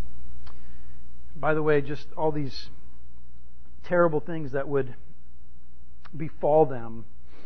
Speaker 1: By the way, just all these terrible things that would befall them,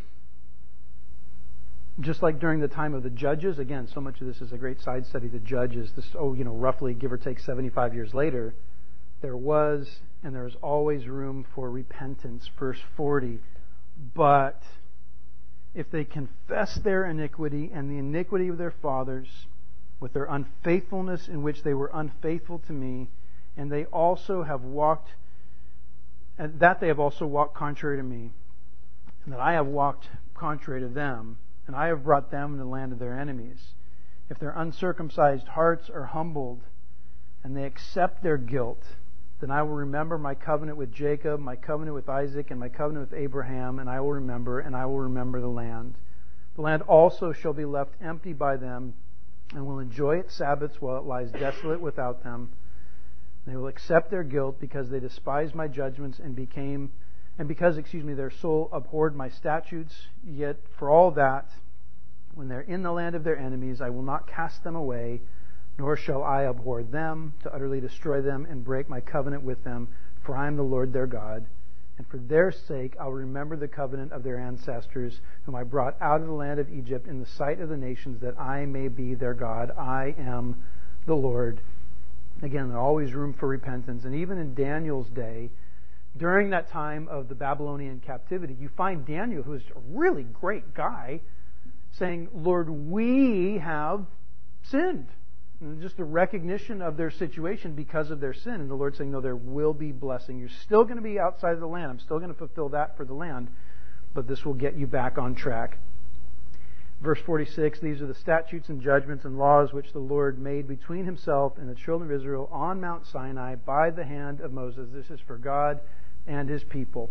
Speaker 1: just like during the time of the Judges, again, so much of this is a great side study, the Judges, roughly give or take 75 years later, there was and there is always room for repentance. Verse 40, but if they confess their iniquity and the iniquity of their fathers with their unfaithfulness in which they were unfaithful to me, and they also have walked, and that they have also walked contrary to me, and that I have walked contrary to them, and I have brought them in the land of their enemies. If their uncircumcised hearts are humbled, and they accept their guilt, then I will remember my covenant with Jacob, my covenant with Isaac, and my covenant with Abraham, and I will remember the land. The land also shall be left empty by them, and will enjoy its Sabbaths while it lies desolate without them. They will accept their guilt because they despised my judgments and because their soul abhorred my statutes. Yet for all that, when they're in the land of their enemies, I will not cast them away, nor shall I abhor them to utterly destroy them and break my covenant with them. For I am the Lord their God, and for their sake I'll remember the covenant of their ancestors, whom I brought out of the land of Egypt in the sight of the nations, that I may be their God. I am the Lord. Again, there's always room for repentance. And even in Daniel's day, during that time of the Babylonian captivity, you find Daniel, who is a really great guy, saying, Lord, we have sinned. And just a recognition of their situation because of their sin. And the Lord saying, no, there will be blessing. You're still going to be outside of the land. I'm still going to fulfill that for the land. But this will get you back on track. Verse 46, these are the statutes and judgments and laws which the Lord made between himself and the children of Israel on Mount Sinai by the hand of Moses. This is for God and his people.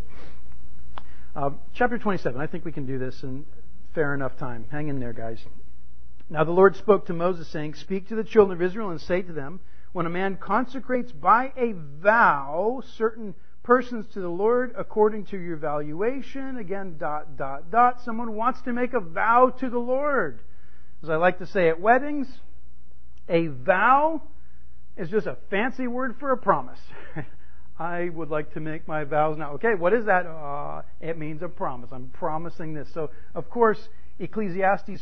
Speaker 1: Chapter 27. I think we can do this in fair enough time. Hang in there, guys. Now the Lord spoke to Moses, saying, speak to the children of Israel and say to them, when a man consecrates by a vow certain persons to the Lord according to your valuation, again, ... Someone wants to make a vow to the Lord. As I like to say at weddings, a vow is just a fancy word for a promise. I would like to make my vows now. Okay, what is that? It means a promise. I'm promising this. So, of course, Ecclesiastes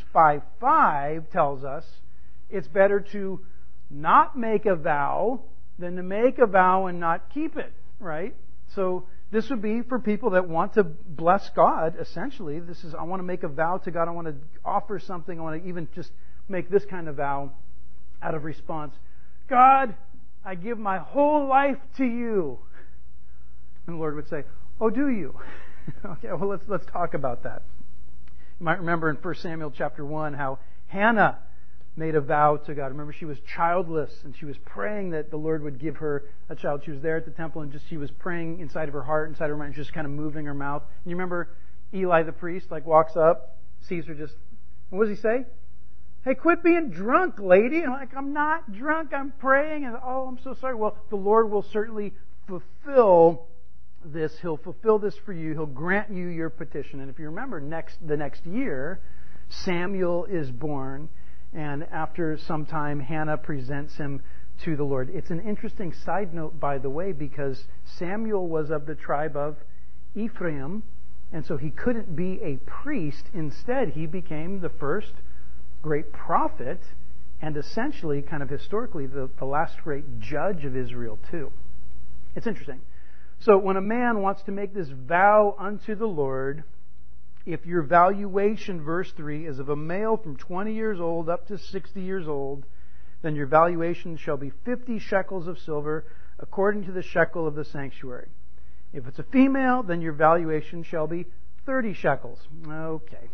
Speaker 1: 5:5 tells us it's better to not make a vow than to make a vow and not keep it, right? So this would be for people that want to bless God, essentially. This is, I want to make a vow to God. I want to offer something. I want to even just make this kind of vow out of response. God, I give my whole life to you. And the Lord would say, oh, do you? Okay, well, let's talk about that. You might remember in 1 Samuel chapter 1 how Hannah made a vow to God. Remember, she was childless and she was praying that the Lord would give her a child. She was there at the temple and she was praying inside of her heart, inside of her mind, just kind of moving her mouth. And you remember Eli the priest walks up, sees her just, and what does he say? Hey, quit being drunk, lady. And I'm not drunk, I'm praying. And I'm so sorry. Well, the Lord will certainly fulfill this. He'll fulfill this for you. He'll grant you your petition. And if you remember, the next year, Samuel is born. And after some time, Hannah presents him to the Lord. It's an interesting side note, by the way, because Samuel was of the tribe of Ephraim. And so he couldn't be a priest. Instead, he became the first great prophet and essentially, kind of historically, the last great judge of Israel too. It's interesting. So when a man wants to make this vow unto the Lord, if your valuation, verse 3, is of a male from 20 years old up to 60 years old, then your valuation shall be 50 shekels of silver according to the shekel of the sanctuary. If it's a female, then your valuation shall be 30 shekels. Okay.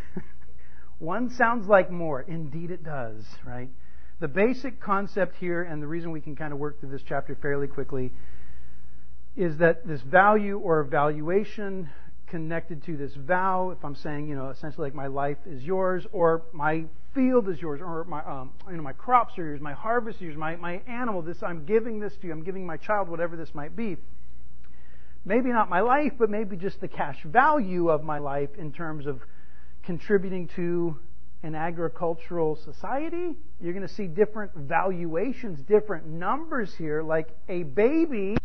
Speaker 1: One sounds like more. Indeed it does, right? The basic concept here, and the reason we can kind of work through this chapter fairly quickly, is that this value or valuation connected to this vow, if I'm saying, essentially like my life is yours, or my field is yours, or my crops are yours, my harvest is yours, my animal, I'm giving this to you, I'm giving my child, whatever this might be. Maybe not my life, but maybe just the cash value of my life in terms of contributing to an agricultural society. You're going to see different valuations, different numbers here, like a baby,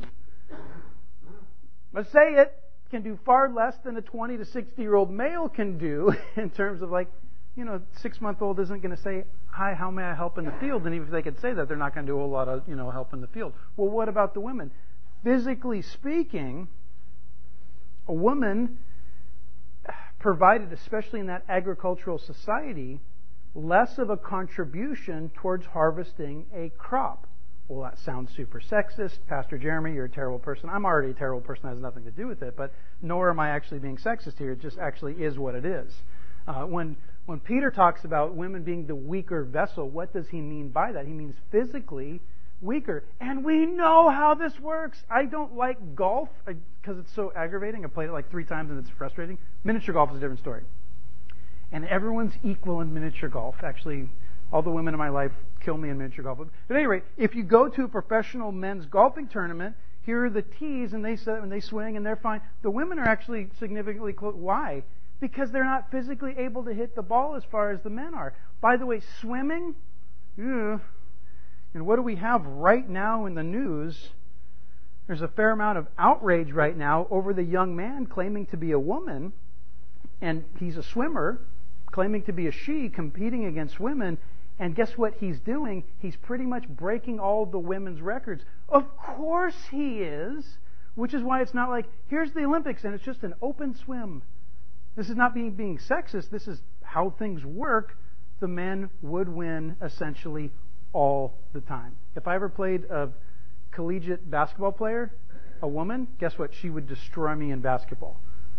Speaker 1: let's say it, can do far less than a 20 to 60-year-old male can do in terms of 6-month-old isn't going to say, hi, how may I help in the field? And even if they could say that, they're not going to do a lot of, help in the field. Well, what about the women? Physically speaking, a woman provided, especially in that agricultural society, less of a contribution towards harvesting a crop. Well, that sounds super sexist. Pastor Jeremy, you're a terrible person. I'm already a terrible person. That has nothing to do with it. But nor am I actually being sexist here. It just actually is what it is. When Peter talks about women being the weaker vessel, what does he mean by that? He means physically weaker. And we know how this works. I don't like golf because it's so aggravating. I played it 3 times and it's frustrating. Miniature golf is a different story. And everyone's equal in miniature golf. Actually, all the women in my life kill me in miniature golf. But at any rate, if you go to a professional men's golfing tournament, here are the tees, and they set and they swing, and they're fine. The women are actually significantly close. Why? Because they're not physically able to hit the ball as far as the men are. By the way, swimming, and what do we have right now in the news? There's a fair amount of outrage right now over the young man claiming to be a woman, and he's a swimmer, claiming to be a she, competing against women. And guess what he's doing? He's pretty much breaking all the women's records. Of course he is, which is why it's not like, here's the Olympics and it's just an open swim. This is not being sexist. This is how things work. The men would win essentially all the time. If I ever played a collegiate basketball player, a woman, guess what? She would destroy me in basketball.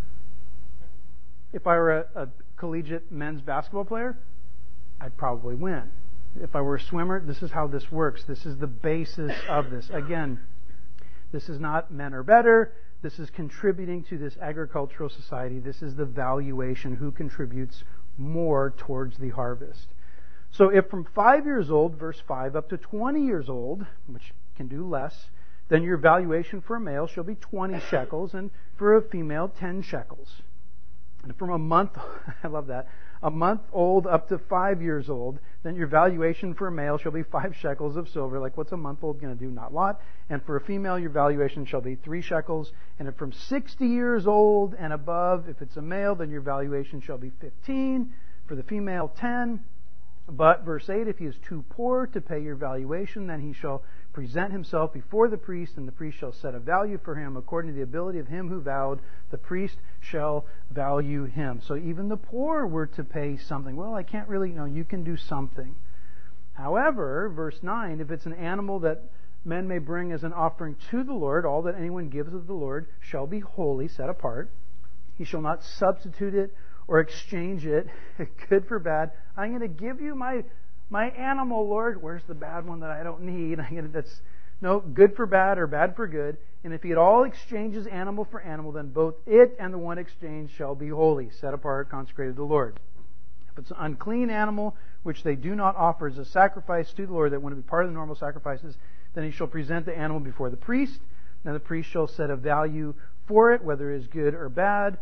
Speaker 1: If I were a collegiate men's basketball player, I'd probably win. If I were a swimmer, this is how this works. This is the basis of this. Again, this is not men are better. This is contributing to this agricultural society. This is the valuation, who contributes more towards the harvest. So if from 5 years old, verse 5, up to 20 years old, which can do less, then your valuation for a male shall be 20 shekels, and for a female, 10 shekels. And from a month, I love that, a month old up to 5 years old, then your valuation for a male shall be 5 shekels of silver. Like, what's a month old going to do? Not a lot. And for a female, your valuation shall be 3 shekels. And if from 60 years old and above, if it's a male, then your valuation shall be 15. For the female, 10. But, verse 8, if he is too poor to pay your valuation, then he shall present himself before the priest, and the priest shall set a value for him according to the ability of him who vowed. The priest shall value him. So even the poor were to pay something. Well, I can't really, you can do something. However, verse 9, if it's an animal that men may bring as an offering to the Lord, all that anyone gives of the Lord shall be holy, set apart. He shall not substitute it or exchange it, good for bad. I'm going to give you my animal, Lord. Where's the bad one that I don't need? No, good for bad or bad for good. And if he at all exchanges animal for animal, then both it and the one exchanged shall be holy, set apart, consecrated to the Lord. If it's an unclean animal, which they do not offer as a sacrifice to the Lord, that wouldn't be part of the normal sacrifices, then he shall present the animal before the priest. Now the priest shall set a value for it, whether it is good or bad.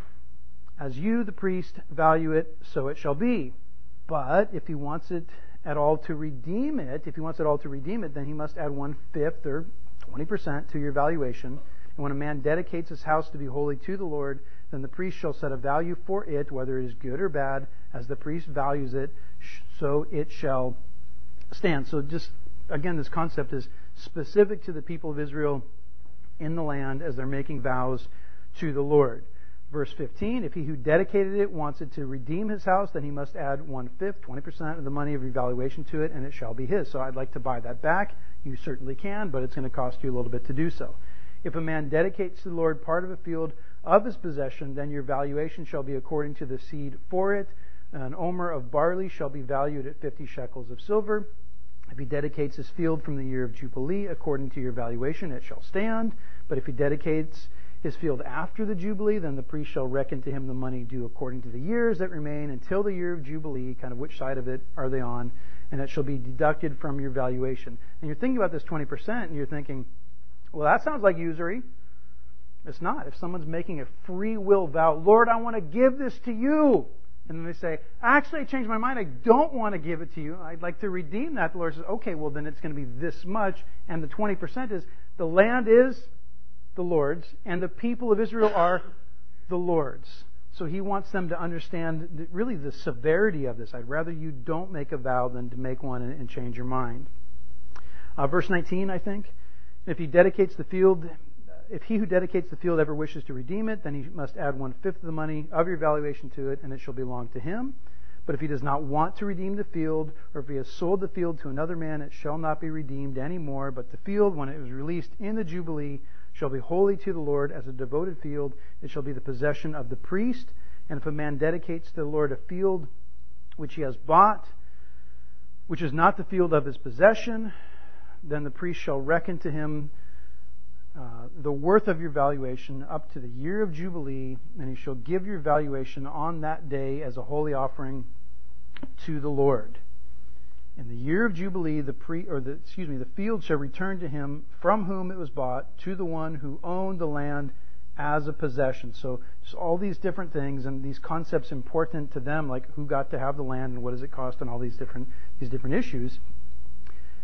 Speaker 1: As you, the priest, value it, so it shall be. But if he wants it at all to redeem it, then he must add 1/5 or 20% to your valuation. And when a man dedicates his house to be holy to the Lord, then the priest shall set a value for it, whether it is good or bad. As the priest values it, so it shall stand. So just, again, this concept is specific to the people of Israel in the land as they're making vows to the Lord. Verse 15, if he who dedicated it wants it to redeem his house, then he must add 1/5, 20% of the money of revaluation to it, and it shall be his. So I'd like to buy that back. You certainly can, but it's going to cost you a little bit to do so. If a man dedicates to the Lord part of a field of his possession, then your valuation shall be according to the seed for it. An omer of barley shall be valued at 50 shekels of silver. If he dedicates his field from the year of Jubilee, according to your valuation, it shall stand. But if he dedicates his field after the Jubilee, then the priest shall reckon to him the money due according to the years that remain until the year of Jubilee, kind of which side of it are they on, and it shall be deducted from your valuation. And you're thinking about this 20%, and you're thinking, well, that sounds like usury. It's not. If someone's making a free will vow, Lord, I want to give this to you, and then they say, actually, I changed my mind. I don't want to give it to you. I'd like to redeem that. The Lord says, okay, well, then it's going to be this much, and the 20% is, the land is the Lord's, and the people of Israel are the Lord's. So he wants them to understand really the severity of this. I'd rather you don't make a vow than to make one and change your mind. Verse 19, I think. If he who dedicates the field ever wishes to redeem it, then he must add 1/5 of the money of your valuation to it, and it shall belong to him. But if he does not want to redeem the field, or if he has sold the field to another man, it shall not be redeemed any more. But the field, when it was released in the Jubilee, shall be holy to the Lord as a devoted field. It shall be the possession of the priest. And if a man dedicates to the Lord a field which he has bought, which is not the field of his possession, then the priest shall reckon to him the worth of your valuation up to the year of Jubilee, and he shall give your valuation on that day as a holy offering to the Lord. In the year of Jubilee, the field shall return to him from whom it was bought, to the one who owned the land as a possession. So just all these different things and these concepts important to them, like who got to have the land and what does it cost and all these different issues.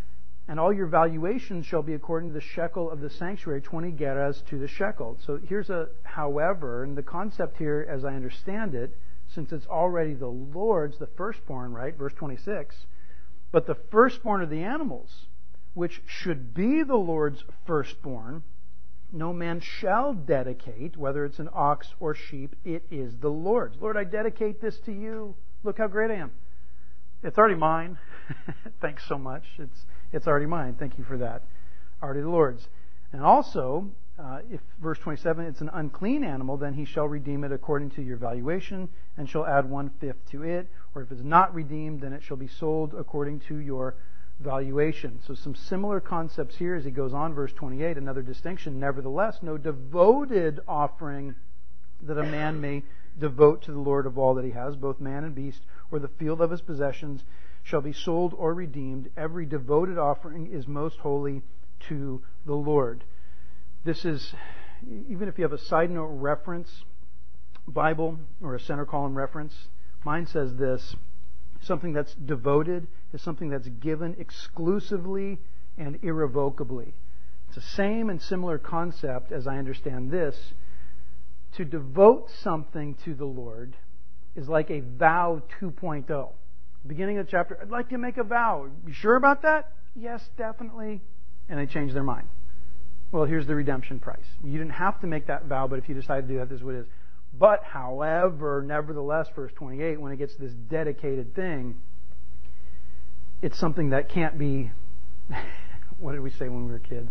Speaker 1: And all your valuations shall be according to the shekel of the sanctuary, 20 gerahs to the shekel. So here's a however, and the concept here, as I understand it, since it's already the Lord's, the firstborn, right? Verse 26. But the firstborn of the animals, which should be the Lord's firstborn, no man shall dedicate, whether it's an ox or sheep, it is the Lord's. Lord, I dedicate this to you. Look how great I am. It's already mine. Thanks so much. It's already mine. Thank you for that. Already the Lord's. And also, if verse 27, it's an unclean animal, then he shall redeem it according to your valuation, and shall add 1/5 to it. Or if it's not redeemed, then it shall be sold according to your valuation. So some similar concepts here as he goes on. Verse 28, another distinction. Nevertheless, no devoted offering that a man may devote to the Lord of all that he has, both man and beast, or the field of his possessions, shall be sold or redeemed. Every devoted offering is most holy to the Lord. This is, even if you have a side note reference Bible or a center column reference, mine says this: something that's devoted is something that's given exclusively and irrevocably. It's the same and similar concept as I understand this. To devote something to the Lord is like a vow 2.0. Beginning of the chapter, I'd like to make a vow. You sure about that? Yes, definitely. And they change their mind. Well, here's the redemption price. You didn't have to make that vow, but if you decide to do that, this is what it is. But, however, nevertheless, verse 28, when it gets to this dedicated thing, it's something that can't be, what did we say when we were kids?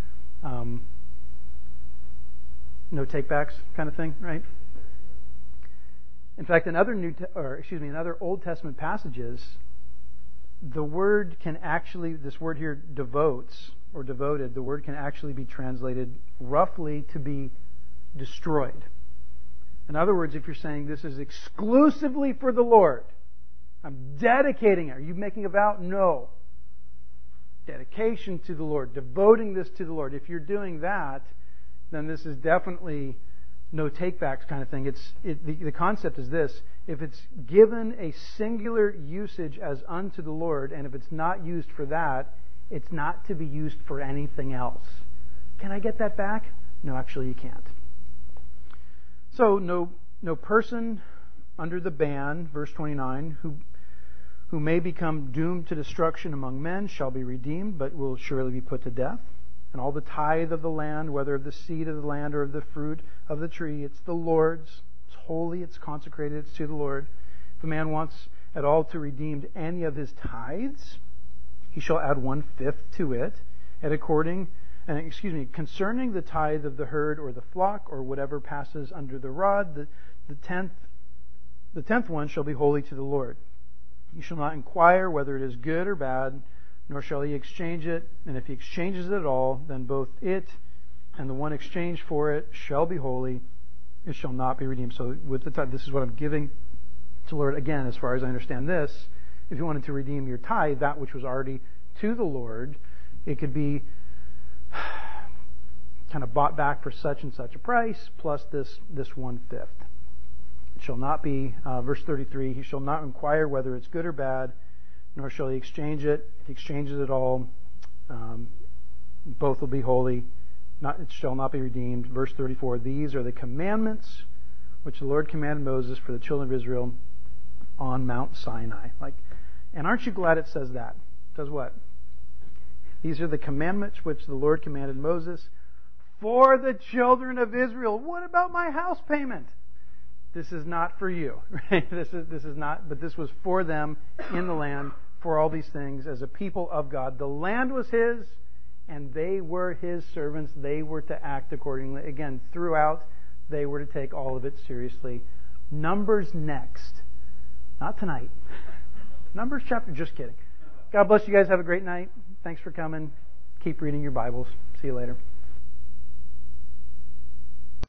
Speaker 1: No takebacks kind of thing, right? In fact, in other Old Testament passages, the word can actually, this word here, devotes, or devoted, the word can actually be translated roughly to be destroyed. In other words, if you're saying this is exclusively for the Lord, I'm dedicating it. Are you making a vow? No. Dedication to the Lord, devoting this to the Lord. If you're doing that, then this is definitely no takebacks kind of thing. The concept is this: if it's given a singular usage as unto the Lord, and if it's not used for that, it's not to be used for anything else. Can I get that back? No, actually you can't. So no person under the ban, verse 29, who may become doomed to destruction among men shall be redeemed, but will surely be put to death. And all the tithe of the land, whether of the seed of the land or of the fruit of the tree, it's the Lord's. It's holy, it's consecrated, it's to the Lord. If a man wants at all to redeem any of his tithes, he shall add 1/5 to it, concerning the tithe of the herd or the flock or whatever passes under the rod, the tenth one shall be holy to the Lord. You shall not inquire whether it is good or bad, nor shall he exchange it. And if he exchanges it at all, then both it and the one exchanged for it shall be holy. It shall not be redeemed. So with the tithe, this is what I'm giving to the Lord. Again, as far as I understand this, if you wanted to redeem your tithe, that which was already to the Lord, it could be kind of bought back for such and such a price, plus this 1/5. It shall not be, verse 33, he shall not inquire whether it's good or bad, nor shall he exchange it. If he exchanges it all, both will be holy. It shall not be redeemed. Verse 34, these are the commandments which the Lord commanded Moses for the children of Israel on Mount Sinai. And aren't you glad it says that? It says what? These are the commandments which the Lord commanded Moses for the children of Israel. What about my house payment? This is not for you, right? This is not, but this was for them in the land, for all these things as a people of God. The land was His, and they were His servants. They were to act accordingly. Again, throughout, they were to take all of it seriously. Numbers next. Not tonight. Numbers chapter, just kidding. God bless you guys. Have a great night. Thanks for coming. Keep reading your Bibles. See you later.